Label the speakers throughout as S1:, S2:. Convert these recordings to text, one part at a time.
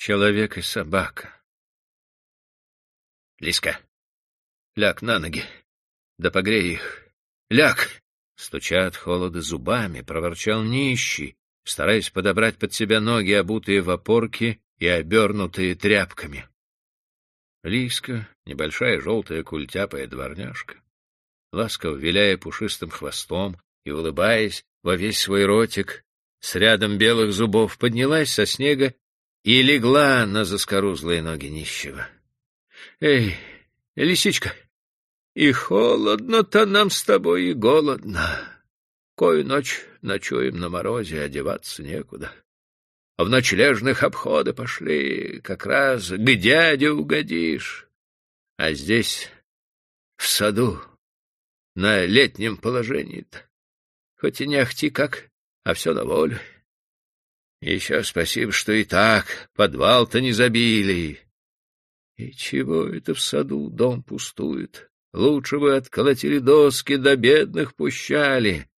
S1: человек и собака. Лиска, ляг на ноги, да погрей их. Ляг! Стуча от холода зубами, проворчал нищий, стараясь подобрать под себя ноги, обутые в опорки и обернутые тряпками. Лиска, небольшая желтая культяпая дворняжка, ласково виляя пушистым хвостом и улыбаясь во весь свой ротик, с рядом белых зубов, поднялась со снега и легла на заскорузлые ноги нищего. — Эй, лисичка, и холодно-то нам с тобой, и голодно. Кою ночь ночуем на морозе, одеваться некуда. В ночлежных обходы пошли, как раз к дяде угодишь. А здесь, в саду, на летнем положении-то, хоть и не ахти как, а все на волю. Еще спасибо, что и так подвал-то не забили. И чего это в саду дом пустует? Лучше бы отколотили доски, да бедных пущали.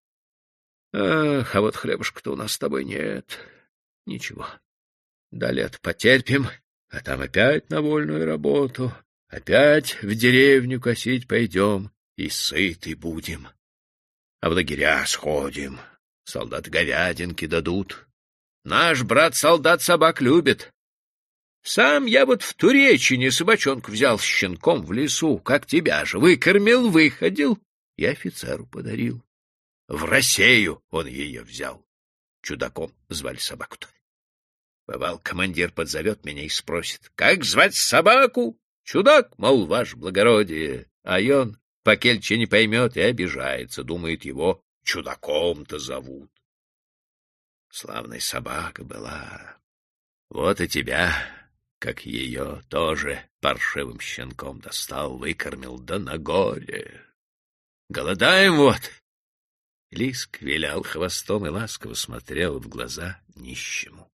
S1: Ах, а вот хлебушка-то у нас с тобой нет. Ничего, до лет потерпим, а там опять на вольную работу, опять в деревню косить пойдем и сыты будем. А в лагеря сходим, солдаты говядинки дадут. Наш брат-солдат собак любит. Сам я вот в Туречине собачонку взял с щенком в лесу, как тебя же, выкормил, выходил и офицеру подарил. В Россию он ее взял. Чудаком звали собаку-то. Бывал, командир подзовет меня и спросит, как звать собаку? Чудак, мол, ваше благородие. А он по-кельче не поймет и обижается, думает, его чудаком-то зовут. Славная собака была. Вот и тебя, как ее, тоже паршивым щенком достал, выкормил, да на горе. Голодаем вот. Лиск вилял хвостом и ласково смотрел в глаза нищему.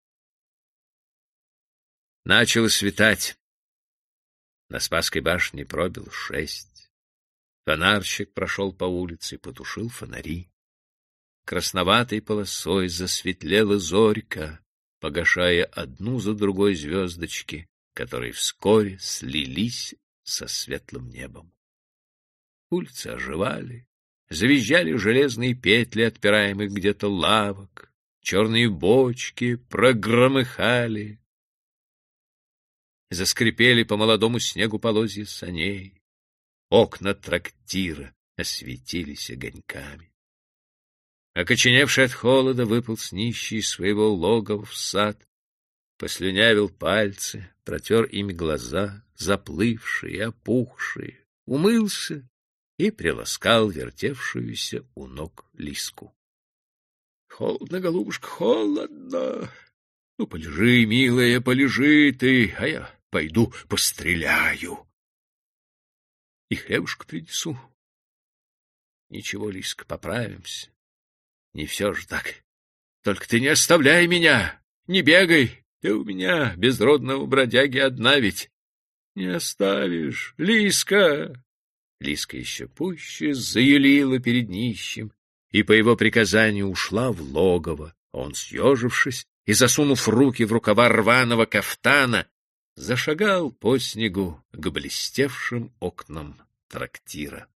S1: Начало светать. На Спасской башне пробил 6. Фонарщик прошел по улице и потушил фонари. Красноватой полосой засветлела зорька, погашая одну за другой звездочки, которые вскоре слились со светлым небом. Улицы оживали. Завизжали железные петли отпираемых где-то лавок, черные бочки прогромыхали. Заскрипели по молодому снегу полозья саней. Окна трактира осветились огоньками. Окоченевший от холода выполз нищий из своего логова в сад, послюнявил пальцы, протер ими глаза, заплывшие, опухшие, умылся и приласкал вертевшуюся у ног Лиску. — Холодно, голубушка, холодно. Ну, полежи, милая, полежи ты, а я пойду постреляю. И хлебушку принесу. Ничего, Лиска, поправимся. Не все же так. Только ты не оставляй меня, не бегай. Ты у меня, безродного бродяги, одна ведь. Не оставишь, Лиска. Лиска еще пуще заюлила перед нищим и по его приказанию ушла в логово. Он, съежившись и засунув руки в рукава рваного кафтана, зашагал по снегу к блестевшим окнам трактира.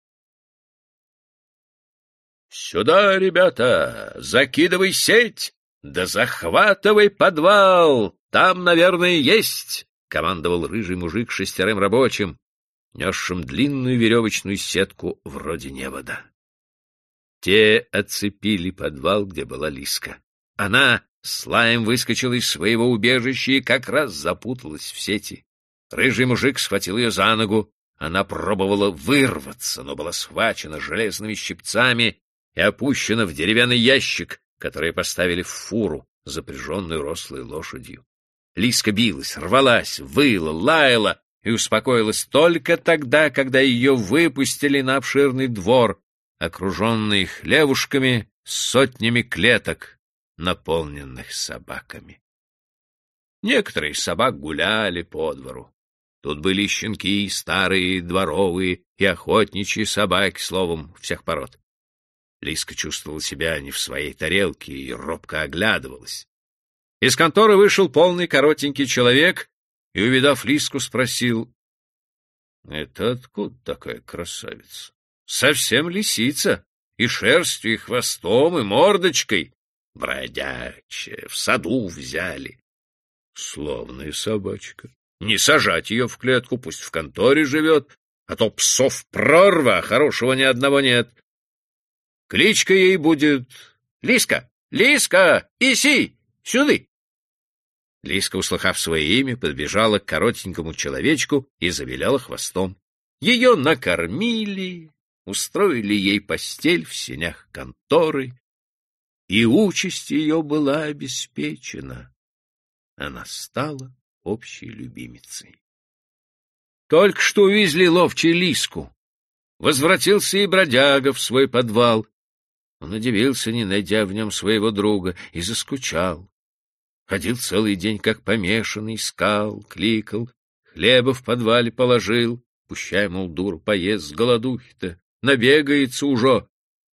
S1: — Сюда, ребята, закидывай сеть, да захватывай подвал, там, наверное, есть, — командовал рыжий мужик 6 рабочим, несшим длинную веревочную сетку вроде невода. Те оцепили подвал, где была Лиска. Она с лаем выскочила из своего убежища и как раз запуталась в сети. Рыжий мужик схватил ее за ногу. Она пробовала вырваться, но была схвачена железными щипцами и опущена в деревянный ящик, который поставили в фуру, запряженную рослой лошадью. Лиска билась, рвалась, выла, лаяла и успокоилась только тогда, когда ее выпустили на обширный двор, окруженный хлевушками с сотнями клеток, наполненных собаками. Некоторые из собак гуляли по двору. Тут были щенки, старые, дворовые и охотничьи собаки, словом, всех пород. Лиска чувствовала себя не в своей тарелке и робко оглядывалась. Из конторы вышел полный коротенький человек и, увидав Лиску, спросил: «Это откуда такая красавица? Совсем лисица, и шерстью, и хвостом, и мордочкой. Бродячая, в саду взяли». Славная собачка. Не сажать ее в клетку, пусть в конторе живет, а то псов прорва, а хорошего ни одного нет. Кличка ей будет Лиска. Лиска, иси, сюды. Лиска, услыхав свое имя, подбежала к коротенькому человечку и завиляла хвостом. Ее накормили, устроили ей постель в сенях конторы, и участь ее была обеспечена. Она стала общей любимицей. Только что увезли ловчий Лиску. Возвратился и бродяга в свой подвал. Он удивился, не найдя в нем своего друга, и заскучал. Ходил целый день, как помешанный, искал, кликал, хлеба в подвале положил, пущай, мол, дур, поест с голодухи-то, набегается уже.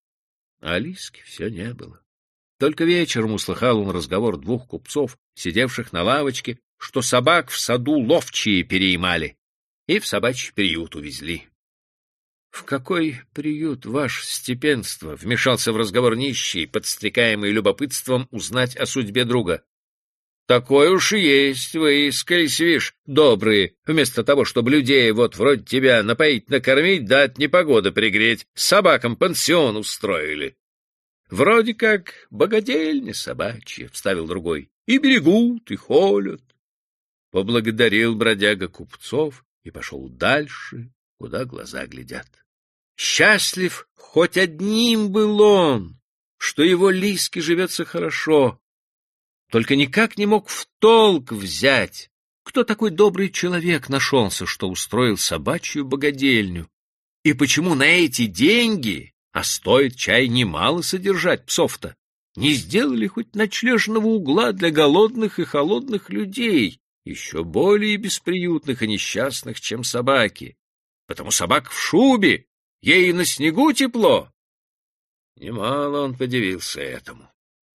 S1: А Лиски все не было. Только вечером услыхал он разговор двух купцов, сидевших на лавочке, что собак в саду ловчие переймали и в собачий приют увезли. — В какой приют, ваше степенство? — вмешался в разговор нищий, подстрекаемый любопытством узнать о судьбе друга. — Такой уж и есть вы, скользь, добрые, вместо того, чтобы людей вот вроде тебя напоить, накормить, да от непогоды пригреть, собакам пансион устроили. — Вроде как богадельня собачья, — вставил другой, — и берегут, и холят. Поблагодарил бродяга купцов и пошел дальше, куда глаза глядят. Счастлив хоть одним был он, что его Лиске живется хорошо, только никак не мог в толк взять, кто такой добрый человек нашелся, что устроил собачью богадельню, и почему на эти деньги, а стоит чай немало содержать псов-то, не сделали хоть ночлежного угла для голодных и холодных людей, еще более бесприютных и несчастных, чем собаки. Потому собак в шубе, ей на снегу тепло. Немало он подивился этому.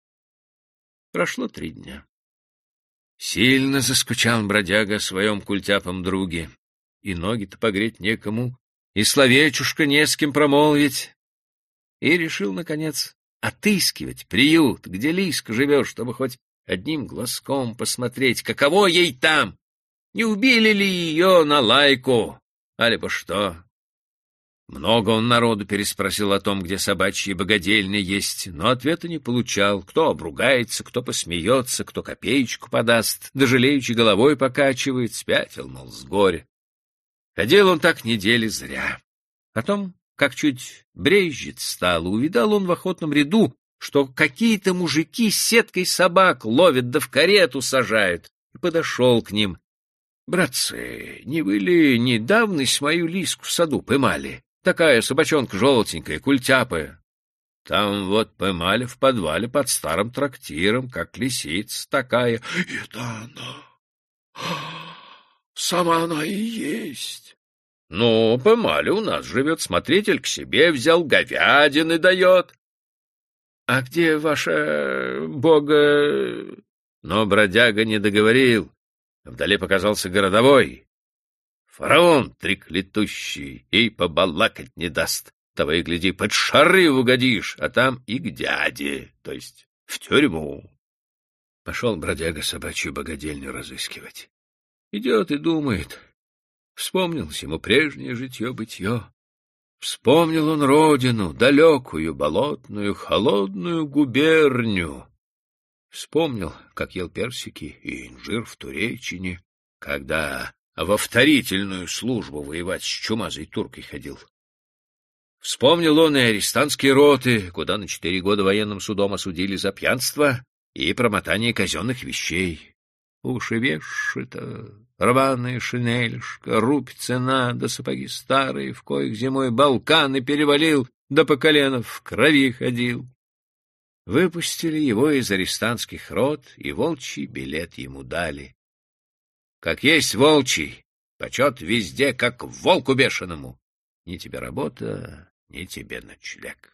S1: Прошло 3 дня. Сильно заскучал бродяга о своем культяпом друге, и ноги-то погреть некому, и словечушка не с кем промолвить. И решил, наконец, отыскивать приют, где Лиска живет, чтобы хоть одним глазком посмотреть, каково ей там, не убили ли ее на лайку, алибо что. Много он народу переспросил о том, где собачьи богадельни есть, но ответа не получал. Кто обругается, кто посмеется, кто копеечку подаст, да жалеючи головой покачивает, спятил, мол, с горя. Ходил он так недели зря. Потом, как чуть брезжить стало, увидал он в охотном ряду, что какие-то мужики с сеткой собак ловят да в карету сажают, и подошел к ним. — Братцы, не вы ли недавно мою Лиску в саду поймали? Такая собачонка желтенькая, культяпая. Там вот поймали в подвале под старым трактиром, как лисица такая. — Это она. Сама она и есть. — Ну, поймали, у нас живет, смотритель к себе взял, говядины дает. — А где ваша бога? Но бродяга не договорил. Вдали показался городовой. Фараон треклятущий, ей побалакать не даст. Того и гляди, под шары угодишь, а там и к дяде, то есть в тюрьму. Пошел бродяга собачью богадельню разыскивать. Идет и думает. Вспомнилось ему прежнее житье-бытье. Вспомнил он родину, далекую, болотную, холодную губернию. Вспомнил, как ел персики и инжир в Туречине, когда во вторительную службу воевать с чумазой туркой ходил. Вспомнил он и арестантские роты, куда на 4 года военным судом осудили за пьянство и промотание казенных вещей. Уж и веши-то, рваная шинельшка, рубь цена, да сапоги старые, в коих зимой Балканы перевалил, да по колено в крови ходил. Выпустили его из арестантских рот, и волчий билет ему дали. Как есть волчий, почет везде, как волку бешеному. Ни тебе работа, ни тебе ночлег.